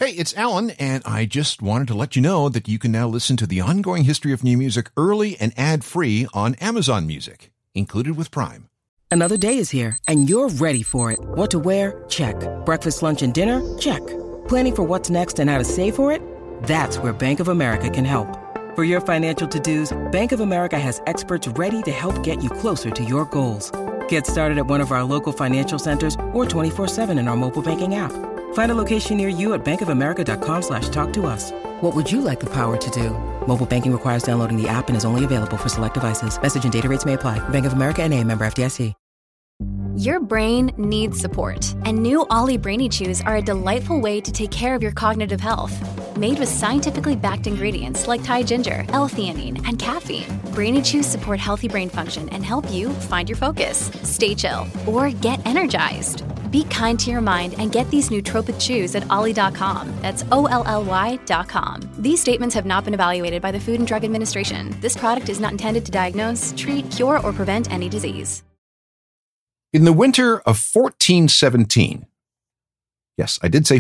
Hey, it's Alan, and I just wanted to let you know that you can now listen to the ongoing history of new music early and ad-free on Amazon Music, included with Prime. Another day is here, and you're ready for it. What to wear? Check. Breakfast, lunch, and dinner? Check. Planning for what's next and how to save for it? That's where Bank of America can help. For your financial to-dos, Bank of America has experts ready to help get you closer to your goals. Get started at one of our local financial centers or 24/7 in our mobile banking app. Find a location near you at bankofamerica.com/talktous. What would you like the power to do? Mobile banking requires downloading the app and is only available for select devices. Message and data rates may apply. Bank of America N.A., member FDIC. Your brain needs support, and new Ollie Brainy Chews are a delightful way to take care of your cognitive health. Made with scientifically backed ingredients like Thai ginger, L-theanine, and caffeine, Brainy Chews support healthy brain function and help you find your focus, stay chill, or get energized. Be kind to your mind and get these nootropic chews at ollie.com. That's OLLY.com. These statements have not been evaluated by the Food and Drug Administration. This product is not intended to diagnose, treat, cure, or prevent any disease. In the winter of 1417, yes, I did say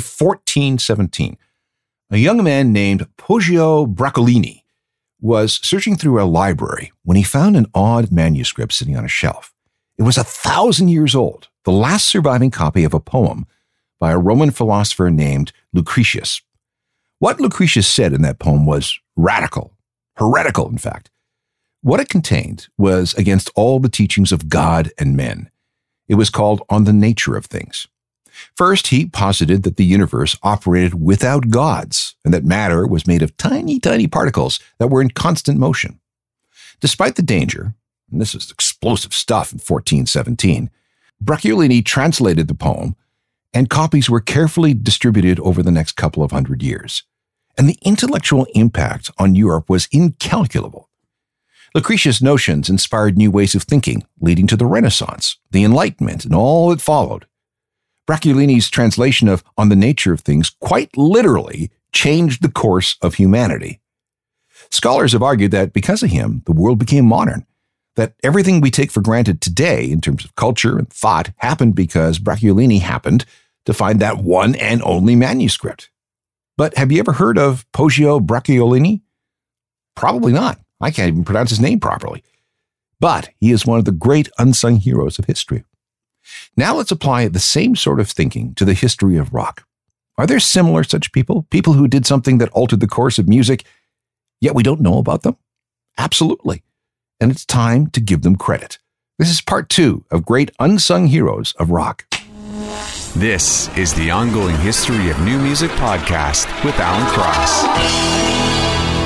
1417, a young man named Poggio Bracciolini was searching through a library when he found an odd manuscript sitting on a shelf. It was 1,000 years old, the last surviving copy of a poem by a Roman philosopher named Lucretius. What Lucretius said in that poem was radical, heretical, in fact. What it contained was against all the teachings of God and men. It was called On the Nature of Things. First, he posited that the universe operated without gods and that matter was made of tiny, tiny particles that were in constant motion. Despite the danger, and this is explosive stuff in 1417, Bracciolini translated the poem, and copies were carefully distributed over the next couple of hundred years. And the intellectual impact on Europe was incalculable. Lucretius' notions inspired new ways of thinking, leading to the Renaissance, the Enlightenment, and all that followed. Bracciolini's translation of On the Nature of Things quite literally changed the course of humanity. Scholars have argued that because of him, the world became modern, that everything we take for granted today in terms of culture and thought happened because Bracciolini happened to find that one and only manuscript. But have you ever heard of Poggio Bracciolini? Probably not. I can't even pronounce his name properly. But he is one of the great unsung heroes of history. Now let's apply the same sort of thinking to the history of rock. Are there similar such people? People who did something that altered the course of music, yet we don't know about them? Absolutely. And it's time to give them credit. This is part 2 of Great Unsung Heroes of Rock. This is the Ongoing History of New Music podcast with Alan Cross.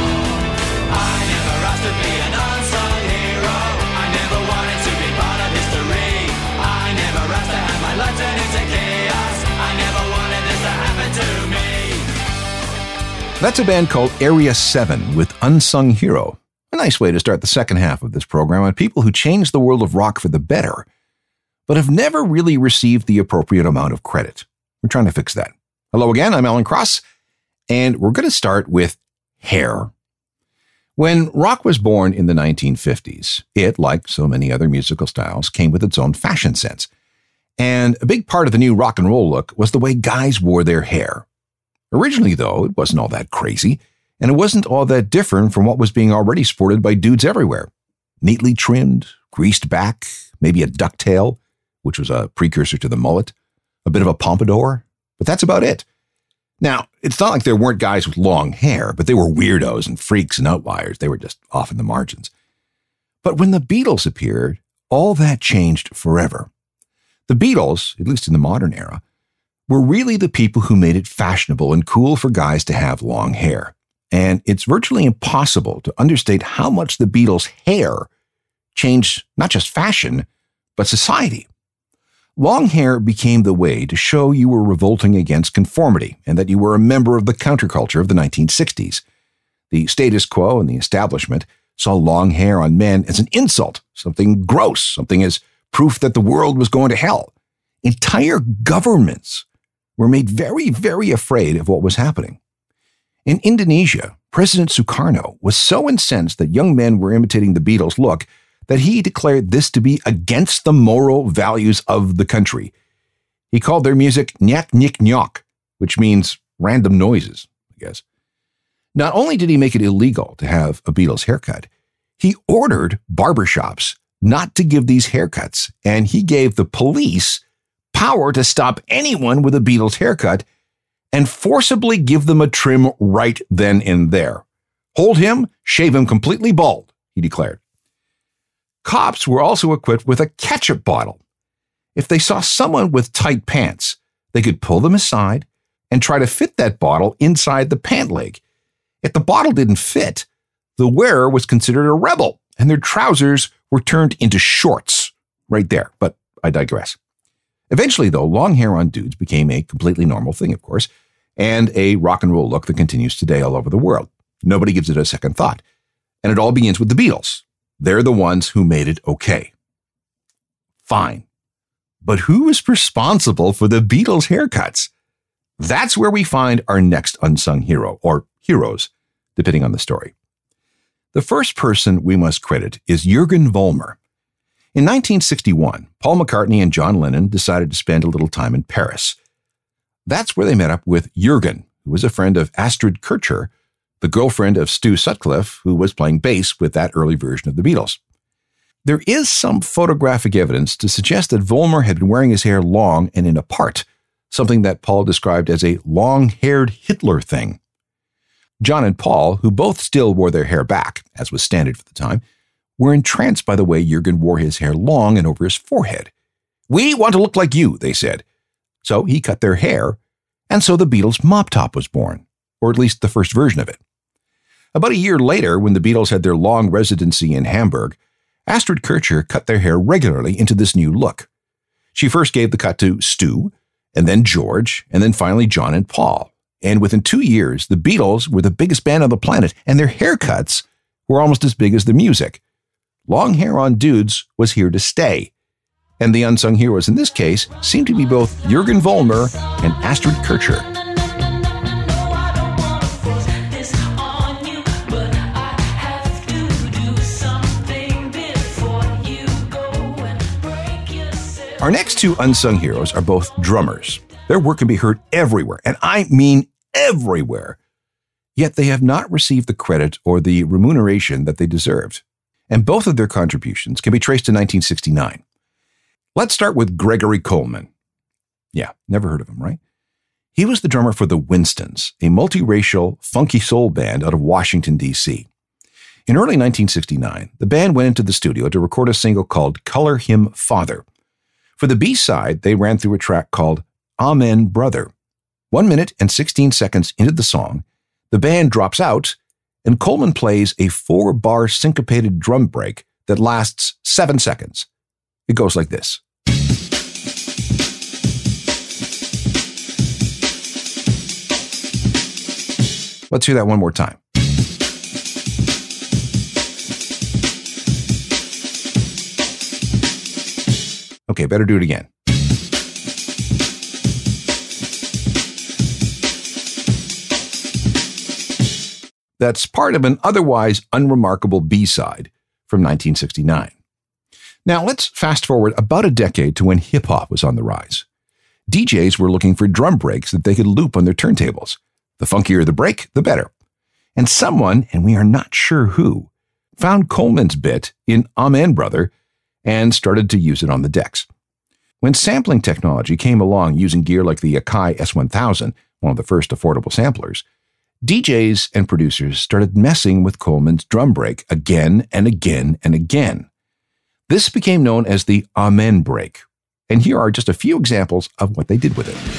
That's a band called Area 7 with Unsung Hero. A nice way to start the second half of this program on people who changed the world of rock for the better, but have never really received the appropriate amount of credit. We're trying to fix that. Hello again, I'm Alan Cross, and we're going to start with hair. When rock was born in the 1950s, it, like so many other musical styles, came with its own fashion sense. And a big part of the new rock and roll look was the way guys wore their hair. Originally, though, it wasn't all that crazy, and it wasn't all that different from what was being already sported by dudes everywhere. Neatly trimmed, greased back, maybe a ducktail, which was a precursor to the mullet, a bit of a pompadour, but that's about it. Now, it's not like there weren't guys with long hair, but they were weirdos and freaks and outliers. They were just off in the margins. But when the Beatles appeared, all that changed forever. The Beatles, at least in the modern era, were really the people who made it fashionable and cool for guys to have long hair. And it's virtually impossible to understate how much the Beatles' hair changed not just fashion, but society. Long hair became the way to show you were revolting against conformity and that you were a member of the counterculture of the 1960s. The status quo and the establishment saw long hair on men as an insult, something gross, something as proof that the world was going to hell. Entire governments were made very, very afraid of what was happening. In Indonesia, President Sukarno was so incensed that young men were imitating the Beatles' look that he declared this to be against the moral values of the country. He called their music Nyak Nyik Nyok, which means random noises, I guess. Not only did he make it illegal to have a Beatles haircut, he ordered barbershops not to give these haircuts, and he gave the police power to stop anyone with a Beatles haircut and forcibly give them a trim right then and there. Hold him, shave him completely bald, he declared. Cops were also equipped with a ketchup bottle. If they saw someone with tight pants, they could pull them aside and try to fit that bottle inside the pant leg. If the bottle didn't fit, the wearer was considered a rebel, and their trousers were turned into shorts. Right there, but I digress. Eventually, though, long hair on dudes became a completely normal thing, of course, and a rock and roll look that continues today all over the world. Nobody gives it a second thought. And it all begins with the Beatles. They're the ones who made it okay. Fine. But who is responsible for the Beatles' haircuts? That's where we find our next unsung hero, or heroes, depending on the story. The first person we must credit is Jürgen Vollmer. In 1961, Paul McCartney and John Lennon decided to spend a little time in Paris. That's where they met up with Jürgen, who was a friend of Astrid Kircher, the girlfriend of Stu Sutcliffe, who was playing bass with that early version of the Beatles. There is some photographic evidence to suggest that Vollmer had been wearing his hair long and in a part, something that Paul described as a long-haired Hitler thing. John and Paul, who both still wore their hair back, as was standard for the time, were entranced by the way Jürgen wore his hair long and over his forehead. "We want to look like you," they said. So he cut their hair, and so the Beatles' mop top was born, or at least the first version of it. About a year later, when the Beatles had their long residency in Hamburg, Astrid Kircher cut their hair regularly into this new look. She first gave the cut to Stu, and then George, and then finally John and Paul. And within 2 years, the Beatles were the biggest band on the planet, and their haircuts were almost as big as the music. Long hair on dudes was here to stay. And the unsung heroes in this case seem to be both Jürgen Vollmer and Astrid Kircher. Our next two unsung heroes are both drummers. Their work can be heard everywhere, and I mean everywhere. Yet they have not received the credit or the remuneration that they deserved. And both of their contributions can be traced to 1969. Let's start with Gregory Coleman. Yeah, never heard of him, right? He was the drummer for the Winstons, a multiracial, funky soul band out of Washington, D.C. In early 1969, the band went into the studio to record a single called Color Him Father. For the B-side, they ran through a track called Amen, Brother. 1 minute and 16 seconds into the song, the band drops out, and Coleman plays a 4-bar syncopated drum break that lasts 7 seconds. It goes like this. Let's hear that one more time. Okay, better do it again. That's part of an otherwise unremarkable B-side from 1969. Now let's fast forward about a decade to when hip-hop was on the rise. DJs were looking for drum breaks that they could loop on their turntables. The funkier the break, the better. And someone, and we are not sure who, found Coleman's bit in Amen, Brother and started to use it on the decks. When sampling technology came along using gear like the Akai S1000, one of the first affordable samplers, DJs and producers started messing with Coleman's drum break again and again and again. This became known as the Amen break, and here are just a few examples of what they did with it.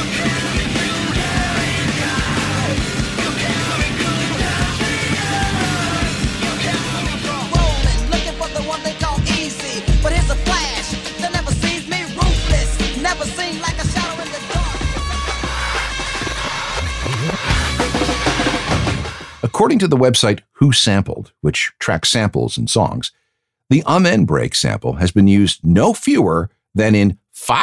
According to the website Who Sampled, which tracks samples and songs, the Amen break sample has been used no fewer than in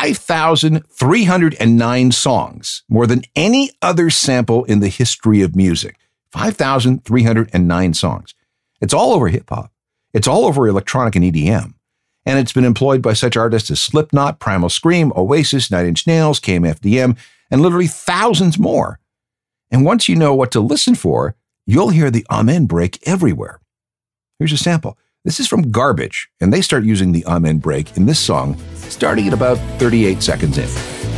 5,309 songs, more than any other sample in the history of music. 5,309 songs. It's all over hip-hop. It's all over electronic and EDM. And it's been employed by such artists as Slipknot, Primal Scream, Oasis, Nine Inch Nails, KMFDM, and literally thousands more. And once you know what to listen for, you'll hear the amen break everywhere. Here's a sample. This is from Garbage, and they start using the amen break in this song starting at about 38 seconds in.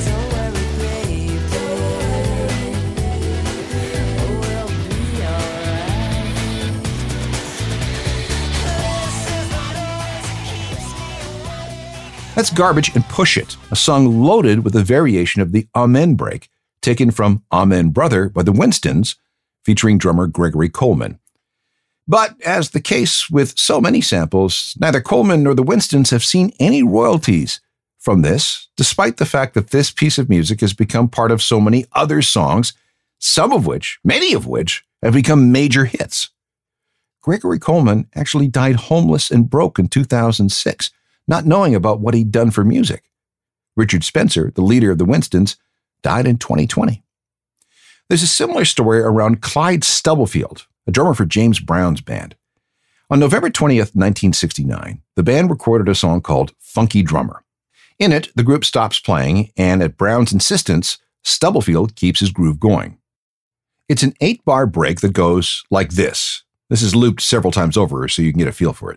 That's Garbage and Push It, a song loaded with a variation of the amen break, taken from Amen Brother by the Winstons, featuring drummer Gregory Coleman. But as the case with so many samples, neither Coleman nor the Winstons have seen any royalties from this, despite the fact that this piece of music has become part of so many other songs, many of which, have become major hits. Gregory Coleman actually died homeless and broke in 2006, not knowing about what he'd done for music. Richard Spencer, the leader of the Winstons, died in 2020. There's a similar story around Clyde Stubblefield, a drummer for James Brown's band. On November 20th, 1969, the band recorded a song called Funky Drummer. In it, the group stops playing, and at Brown's insistence, Stubblefield keeps his groove going. It's an 8-bar break that goes like this. This is looped several times over so you can get a feel for it.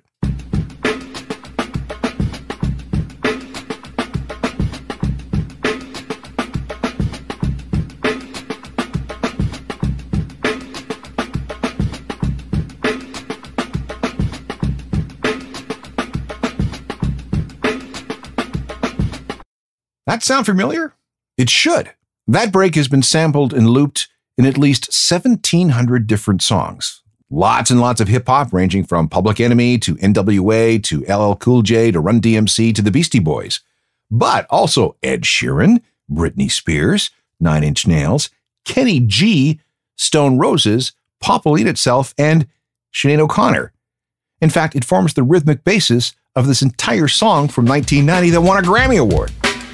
That sound familiar? It should. That break has been sampled and looped in at least 1,700 different songs. Lots and lots of hip-hop ranging from Public Enemy to NWA to LL Cool J to Run DMC to the Beastie Boys. But also Ed Sheeran, Britney Spears, Nine Inch Nails, Kenny G, Stone Roses, Pauline itself, and Sinead O'Connor. In fact, it forms the rhythmic basis of this entire song from 1990 that won a Grammy Award.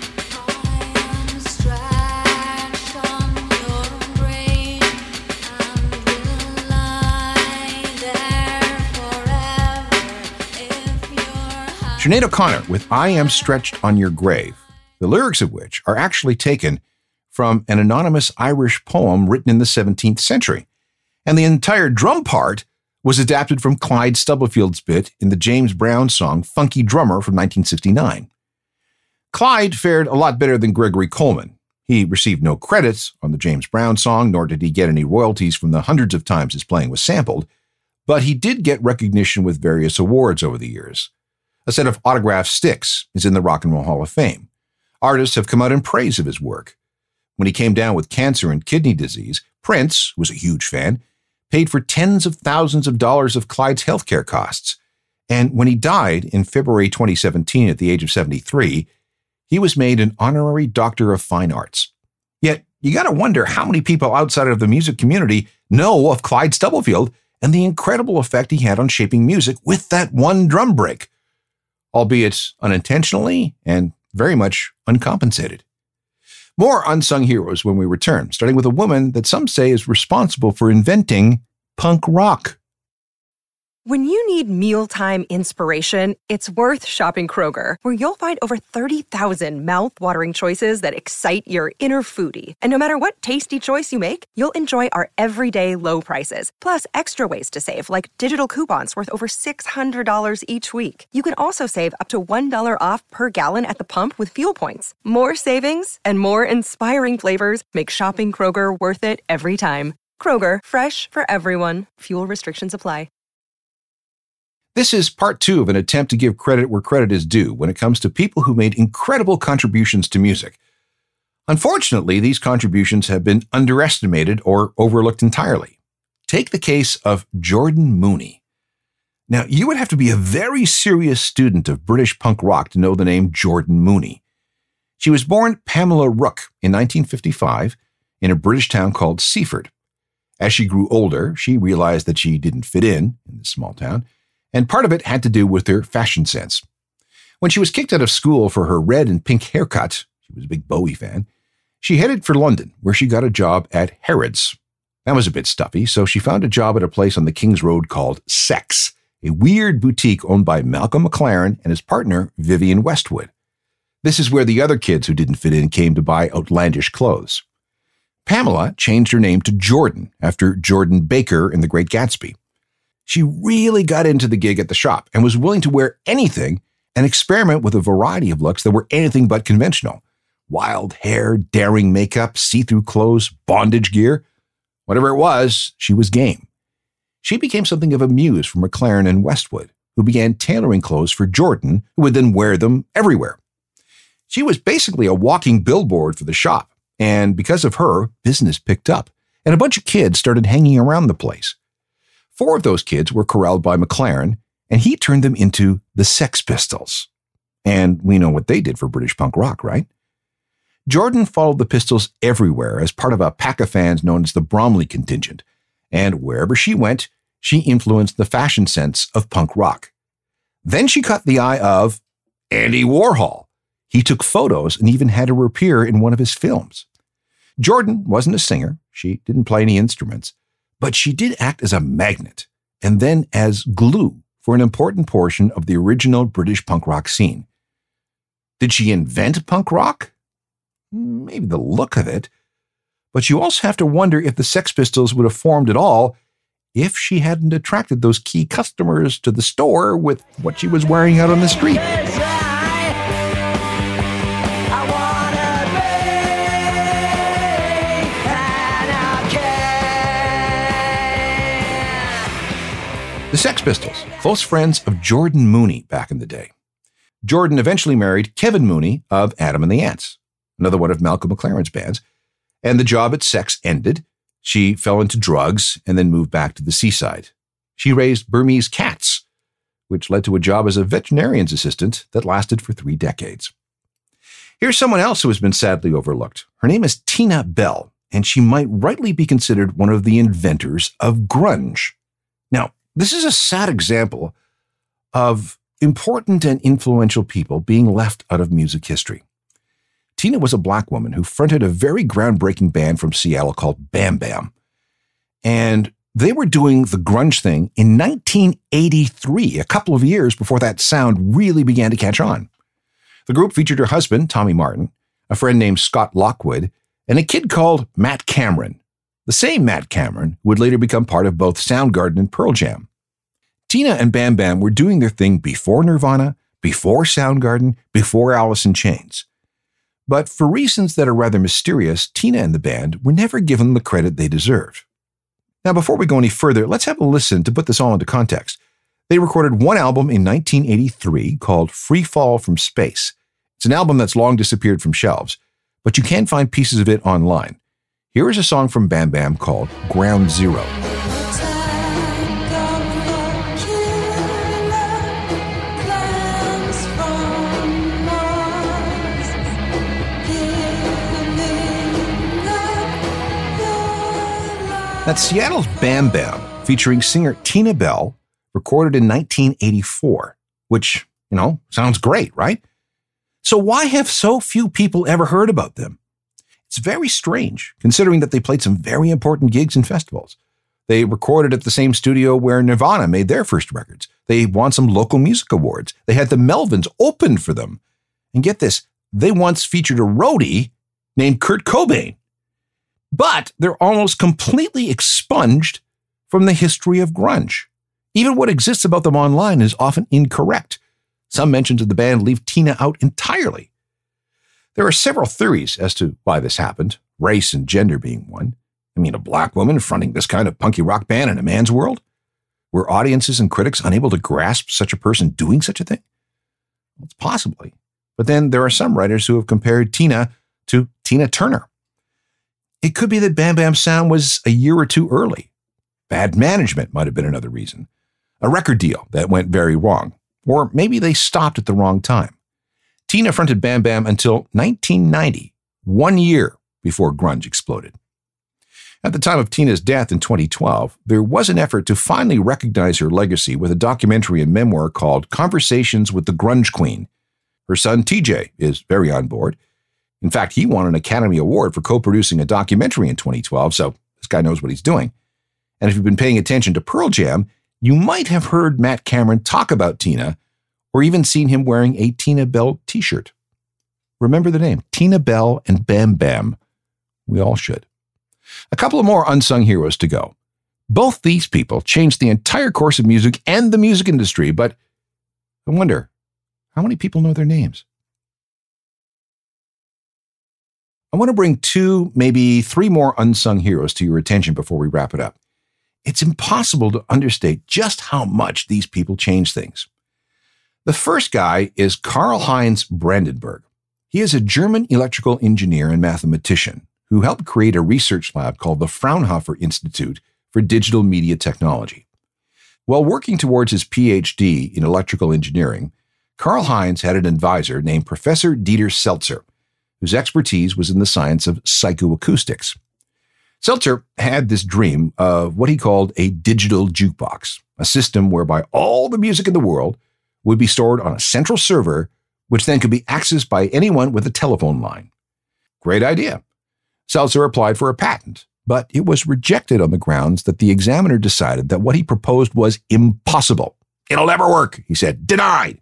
Sinead O'Connor with I Am Stretched on Your Grave, the lyrics of which are actually taken from an anonymous Irish poem written in the 17th century. And the entire drum part was adapted from Clyde Stubblefield's bit in the James Brown song Funky Drummer from 1969. Clyde fared a lot better than Gregory Coleman. He received no credits on the James Brown song, nor did he get any royalties from the hundreds of times his playing was sampled, but he did get recognition with various awards over the years. A set of autographed sticks is in the Rock and Roll Hall of Fame. Artists have come out in praise of his work. When he came down with cancer and kidney disease, Prince, who was a huge fan, paid for tens of thousands of dollars of Clyde's healthcare costs. And when he died in February 2017 at the age of 73, he was made an honorary Doctor of Fine Arts. Yet, you gotta wonder how many people outside of the music community know of Clyde Stubblefield and the incredible effect he had on shaping music with that one drum break, albeit unintentionally and very much uncompensated. More unsung heroes when we return, starting with a woman that some say is responsible for inventing punk rock. When you need mealtime inspiration, it's worth shopping Kroger, where you'll find over 30,000 mouth-watering choices that excite your inner foodie. And no matter what tasty choice you make, you'll enjoy our everyday low prices, plus extra ways to save, like digital coupons worth over $600 each week. You can also save up to $1 off per gallon at the pump with fuel points. More savings and more inspiring flavors make shopping Kroger worth it every time. Kroger, fresh for everyone. Fuel restrictions apply. This is part 2 of an attempt to give credit where credit is due when it comes to people who made incredible contributions to music. Unfortunately, these contributions have been underestimated or overlooked entirely. Take the case of Jordan Mooney. Now, you would have to be a very serious student of British punk rock to know the name Jordan Mooney. She was born Pamela Rook in 1955 in a British town called Seaford. As she grew older, she realized that she didn't fit in this small town, and part of it had to do with her fashion sense. When she was kicked out of school for her red and pink haircut, she was a big Bowie fan, she headed for London, where she got a job at Harrods. That was a bit stuffy, so she found a job at a place on the King's Road called Sex, a weird boutique owned by Malcolm McLaren and his partner, Vivienne Westwood. This is where the other kids who didn't fit in came to buy outlandish clothes. Pamela changed her name to Jordan after Jordan Baker in The Great Gatsby. She really got into the gig at the shop and was willing to wear anything and experiment with a variety of looks that were anything but conventional. Wild hair, daring makeup, see-through clothes, bondage gear. Whatever it was, she was game. She became something of a muse for McLaren and Westwood, who began tailoring clothes for Jordan, who would then wear them everywhere. She was basically a walking billboard for the shop, and because of her, business picked up, and a bunch of kids started hanging around the place. 4 of those kids were corralled by McLaren, and he turned them into the Sex Pistols. And we know what they did for British punk rock, right? Jordan followed the Pistols everywhere as part of a pack of fans known as the Bromley Contingent, and wherever she went, she influenced the fashion sense of punk rock. Then she caught the eye of Andy Warhol. He took photos and even had her appear in one of his films. Jordan wasn't a singer. She didn't play any instruments, but she did act as a magnet and then as glue for an important portion of the original British punk rock scene. Did she invent punk rock? Maybe the look of it. But you also have to wonder if the Sex Pistols would have formed at all if she hadn't attracted those key customers to the store with what she was wearing out on the street. The Sex Pistols, close friends of Jordan Mooney back in the day. Jordan eventually married Kevin Mooney of Adam and the Ants, another one of Malcolm McLaren's bands, and the job at Sex ended. She fell into drugs and then moved back to the seaside. She raised Burmese cats, which led to a job as a veterinarian's assistant that lasted for 3 decades. Here's someone else who has been sadly overlooked. Her name is Tina Bell, and she might rightly be considered one of the inventors of grunge. Now, this is a sad example of important and influential people being left out of music history. Tina was a black woman who fronted a very groundbreaking band from Seattle called Bam Bam. And they were doing the grunge thing in 1983, a couple of years before that sound really began to catch on. The group featured her husband, Tommy Martin, a friend named Scott Lockwood, and a kid called Matt Cameron, the same Matt Cameron who would later become part of both Soundgarden and Pearl Jam. Tina and Bam Bam were doing their thing before Nirvana, before Soundgarden, before Alice in Chains. But for reasons that are rather mysterious, Tina and the band were never given the credit they deserved. Now, before we go any further, let's have a listen to put this all into context. They recorded one album in 1983 called Free Fall from Space. It's an album that's long disappeared from shelves, but you can find pieces of it online. Here is a song from Bam Bam called Ground Zero. That's Seattle's Bam Bam, featuring singer Tina Bell, recorded in 1984, which, sounds great, right? So why have so few people ever heard about them? It's very strange, considering that they played some very important gigs and festivals. They recorded at the same studio where Nirvana made their first records. They won some local music awards. They had the Melvins open for them. And get this, they once featured a roadie named Kurt Cobain. But they're almost completely expunged from the history of grunge. Even what exists about them online is often incorrect. Some mentions of the band leave Tina out entirely. There are several theories as to why this happened, race and gender being one. A black woman fronting this kind of punky rock band in a man's world? Were audiences and critics unable to grasp such a person doing such a thing? Well, it's possibly. But then there are some writers who have compared Tina to Tina Turner. It could be that Bam Bam's sound was a year or two early. Bad management might have been another reason. A record deal that went very wrong. Or maybe they stopped at the wrong time. Tina fronted Bam Bam until 1990, 1 year before grunge exploded. At the time of Tina's death in 2012, there was an effort to finally recognize her legacy with a documentary and memoir called Conversations with the Grunge Queen. Her son TJ is very on board. In fact, he won an Academy Award for co-producing a documentary in 2012, so this guy knows what he's doing. And if you've been paying attention to Pearl Jam, you might have heard Matt Cameron talk about Tina, or even seen him wearing a Tina Bell t-shirt. Remember the name, Tina Bell and Bam Bam. We all should. A couple of more unsung heroes to go. Both these people changed the entire course of music and the music industry, but I wonder, how many people know their names? I want to bring 2, maybe 3 more unsung heroes to your attention before we wrap it up. It's impossible to understate just how much these people change things. The first guy is Karl-Heinz Brandenburg. He is a German electrical engineer and mathematician who helped create a research lab called the Fraunhofer Institute for Digital Media Technology. While working towards his PhD in electrical engineering, Karl-Heinz had an advisor named Professor Dieter Seltzer, whose expertise was in the science of psychoacoustics. Seltzer had this dream of what he called a digital jukebox, a system whereby all the music in the world would be stored on a central server, which then could be accessed by anyone with a telephone line. Great idea. Seltzer applied for a patent, but it was rejected on the grounds that the examiner decided that what he proposed was impossible. It'll never work, he said. Denied.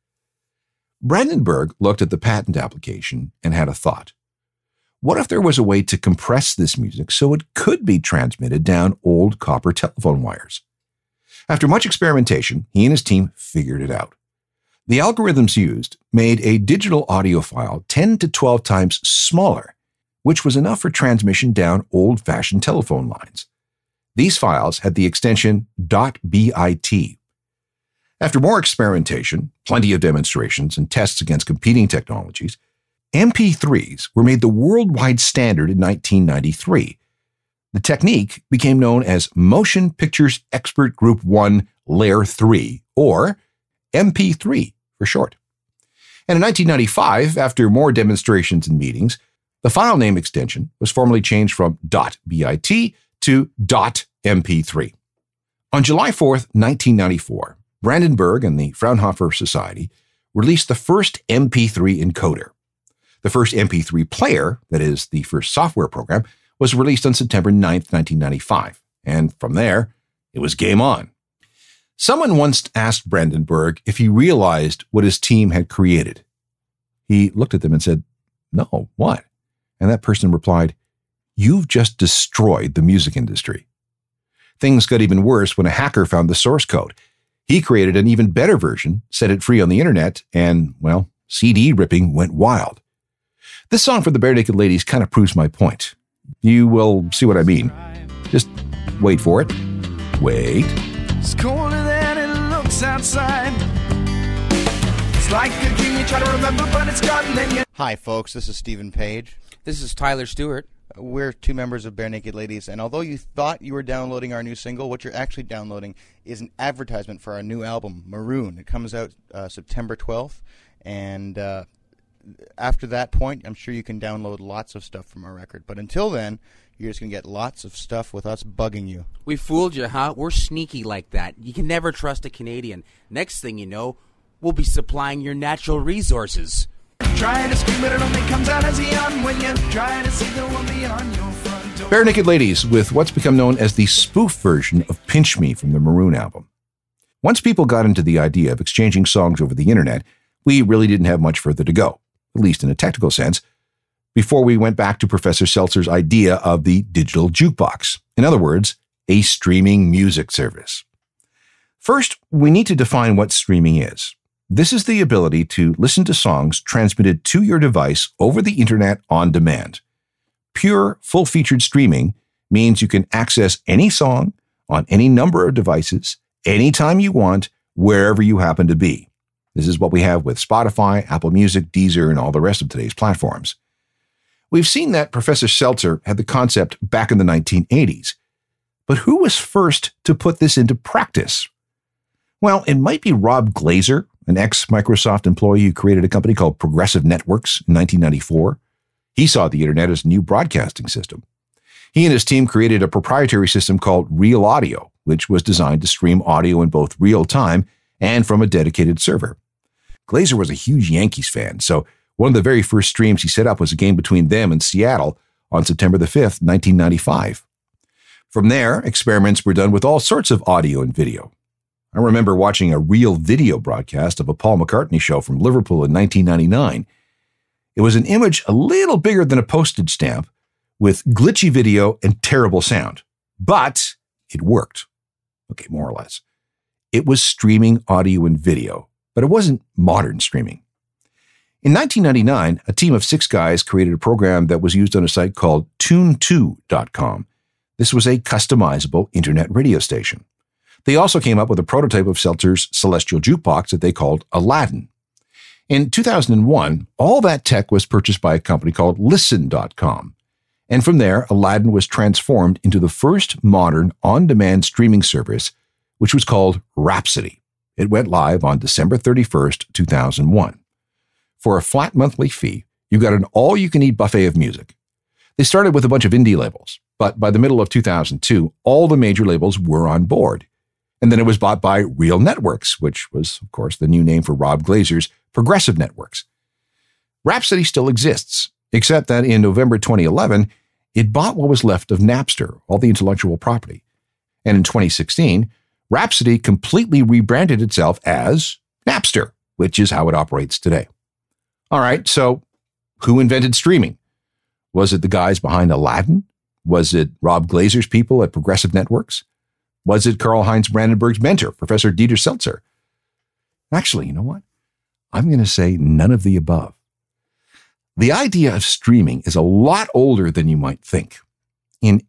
Brandenburg looked at the patent application and had a thought. What if there was a way to compress this music so it could be transmitted down old copper telephone wires? After much experimentation, he and his team figured it out. The algorithms used made a digital audio file 10 to 12 times smaller, which was enough for transmission down old-fashioned telephone lines. These files had the extension .bit. After more experimentation, plenty of demonstrations, and tests against competing technologies, MP3s were made the worldwide standard in 1993. The technique became known as Motion Pictures Expert Group 1 Layer 3, or MP3 for short. And in 1995, after more demonstrations and meetings, the file name extension was formally changed from .bit to .mp3. On July 4th, 1994, Brandenburg and the Fraunhofer Society released the first MP3 encoder. The first MP3 player, that is, the first software program, was released on September 9th, 1995. And from there, it was game on. Someone once asked Brandenburg if he realized what his team had created. He looked at them and said, "No, what?" And that person replied, "You've just destroyed the music industry." Things got even worse when a hacker found the source code. He created an even better version, set it free on the internet, and, well, CD ripping went wild. This song for the Barenaked Ladies kind of proves my point. You will see what I mean. Just wait for it. Wait. It's colder than it looks outside. It's like a dream you try to remember, but it's gone, then you... Hi, folks. This is Stephen Page. This is Tyler Stewart. We're 2 members of Barenaked Ladies, and although you thought you were downloading our new single, what you're actually downloading is an advertisement for our new album, Maroon. It comes out September 12th, and after that point, I'm sure you can download lots of stuff from our record. But until then, you're just going to get lots of stuff with us bugging you. We fooled you, huh? We're sneaky like that. You can never trust a Canadian. Next thing you know, we'll be supplying your natural resources. Trying to scream, but it only comes out as a yawn when you're trying to see the one beyond your front door. Barenaked Ladies with what's become known as the spoof version of Pinch Me from the Maroon album. Once people got into the idea of exchanging songs over the internet, we really didn't have much further to go, at least in a technical sense, before we went back to Professor Seltzer's idea of the digital jukebox. In other words, a streaming music service. First, we need to define what streaming is. This is the ability to listen to songs transmitted to your device over the internet on demand. Pure, full-featured streaming means you can access any song on any number of devices, anytime you want, wherever you happen to be. This is what we have with Spotify, Apple Music, Deezer, and all the rest of today's platforms. We've seen that Professor Seltzer had the concept back in the 1980s. But who was first to put this into practice? Well, it might be Rob Glazer, an ex-Microsoft employee who created a company called Progressive Networks in 1994. He saw the internet as a new broadcasting system. He and his team created a proprietary system called Real Audio, which was designed to stream audio in both real time and from a dedicated server. Glazer was a huge Yankees fan, so one of the very first streams he set up was a game between them and Seattle on September the 5th, 1995. From there, experiments were done with all sorts of audio and video. I remember watching a real video broadcast of a Paul McCartney show from Liverpool in 1999. It was an image a little bigger than a postage stamp, with glitchy video and terrible sound. But it worked. Okay, more or less. It was streaming audio and video, but it wasn't modern streaming. In 1999, a team of 6 guys created a program that was used on a site called Tune2.com. This was a customizable internet radio station. They also came up with a prototype of Seltzer's celestial jukebox that they called Aladdin. In 2001, all that tech was purchased by a company called Listen.com. And from there, Aladdin was transformed into the first modern on-demand streaming service, which was called Rhapsody. It went live on December 31st, 2001. For a flat monthly fee, you got an all-you-can-eat buffet of music. They started with a bunch of indie labels, but by the middle of 2002, all the major labels were on board. And then it was bought by Real Networks, which was, of course, the new name for Rob Glazer's Progressive Networks. Rhapsody still exists, except that in November 2011, it bought what was left of Napster, all the intellectual property. And in 2016, Rhapsody completely rebranded itself as Napster, which is how it operates today. All right, so who invented streaming? Was it the guys behind Aladdin? Was it Rob Glazer's people at Progressive Networks? Was it Karl-Heinz Brandenburg's mentor, Professor Dieter Seltzer? Actually, you know what? I'm going to say none of the above. The idea of streaming is a lot older than you might think. In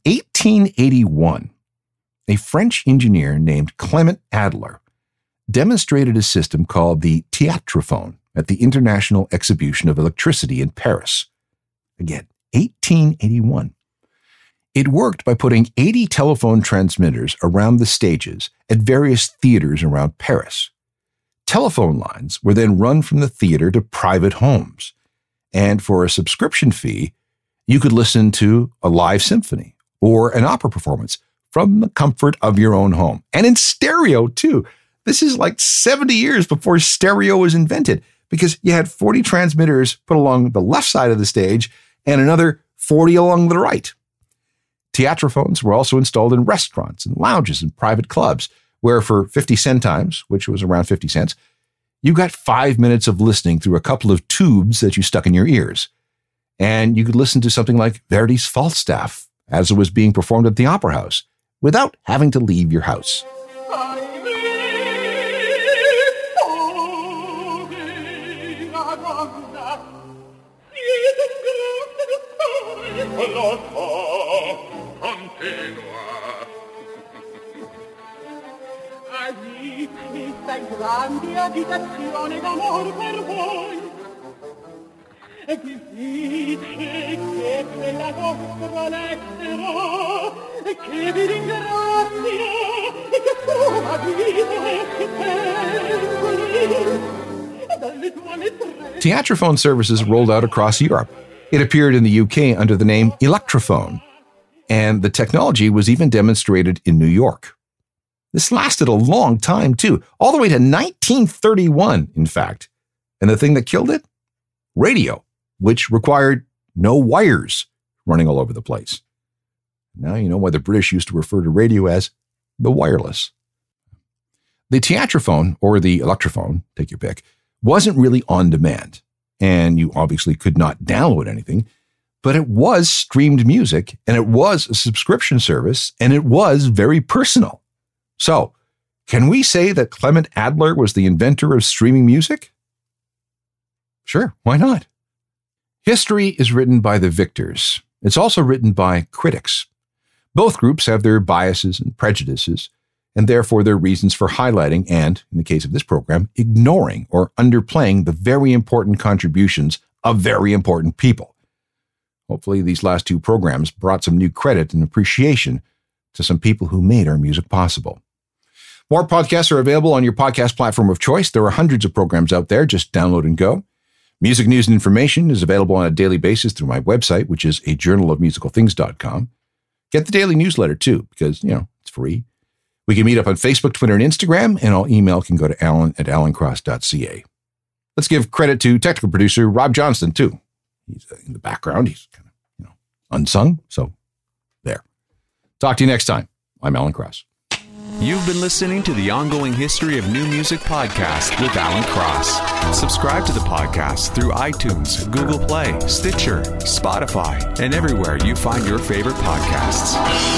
1881, a French engineer named Clement Adler demonstrated a system called the Théâtrophone at the International Exhibition of Electricity in Paris. Again, 1881. It worked by putting 80 telephone transmitters around the stages at various theaters around Paris. Telephone lines were then run from the theater to private homes. And for a subscription fee, you could listen to a live symphony or an opera performance from the comfort of your own home. And in stereo, too. This is like 70 years before stereo was invented, because you had 40 transmitters put along the left side of the stage and another 40 along the right. Theatrophones were also installed in restaurants and lounges and private clubs, where for 50 centimes, which was around 50 cents, you got 5 minutes of listening through a couple of tubes that you stuck in your ears. And you could listen to something like Verdi's Falstaff as it was being performed at the Opera House without having to leave your house. Grande agitazione d'amor per voi e chi dice che quella vostra lettera che vi ringrazia e che sua vita è dalle tue lettere. Theatrophone services rolled out across Europe. It appeared in the UK under the name Electrophone, and the technology was even demonstrated in New York. This lasted a long time, too, all the way to 1931, in fact. And the thing that killed it? Radio, which required no wires running all over the place. Now you know why the British used to refer to radio as the wireless. The Theatrophone, or the Electrophone, take your pick, wasn't really on demand, and you obviously could not download anything, but it was streamed music, and it was a subscription service, and it was very personal. So, can we say that Clement Adler was the inventor of streaming music? Sure, why not? History is written by the victors. It's also written by critics. Both groups have their biases and prejudices, and therefore their reasons for highlighting and, in the case of this program, ignoring or underplaying the very important contributions of very important people. Hopefully these last 2 programs brought some new credit and appreciation to some people who made our music possible. More podcasts are available on your podcast platform of choice. There are hundreds of programs out there. Just download and go. Music news and information is available on a daily basis through my website, which is ajournalofmusicalthings.com. Get the daily newsletter, too, because, it's free. We can meet up on Facebook, Twitter, and Instagram, and all email can go to alan@alancross.ca. Let's give credit to technical producer Rob Johnston, too. He's in the background. He's kind of, unsung, so there. Talk to you next time. I'm Alan Cross. You've been listening to the Ongoing History of New Music podcast with Alan Cross. Subscribe to the podcast through iTunes, Google Play, Stitcher, Spotify, and everywhere you find your favorite podcasts.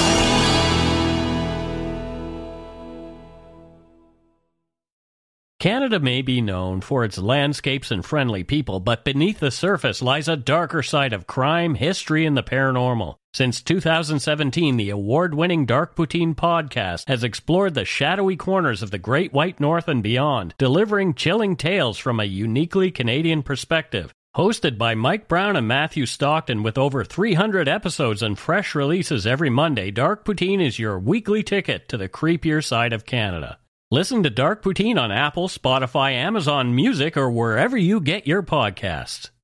Canada may be known for its landscapes and friendly people, but beneath the surface lies a darker side of crime, history, and the paranormal. Since 2017, the award-winning Dark Poutine podcast has explored the shadowy corners of the Great White North and beyond, delivering chilling tales from a uniquely Canadian perspective. Hosted by Mike Brown and Matthew Stockton with over 300 episodes and fresh releases every Monday, Dark Poutine is your weekly ticket to the creepier side of Canada. Listen to Dark Poutine on Apple, Spotify, Amazon Music, or wherever you get your podcasts.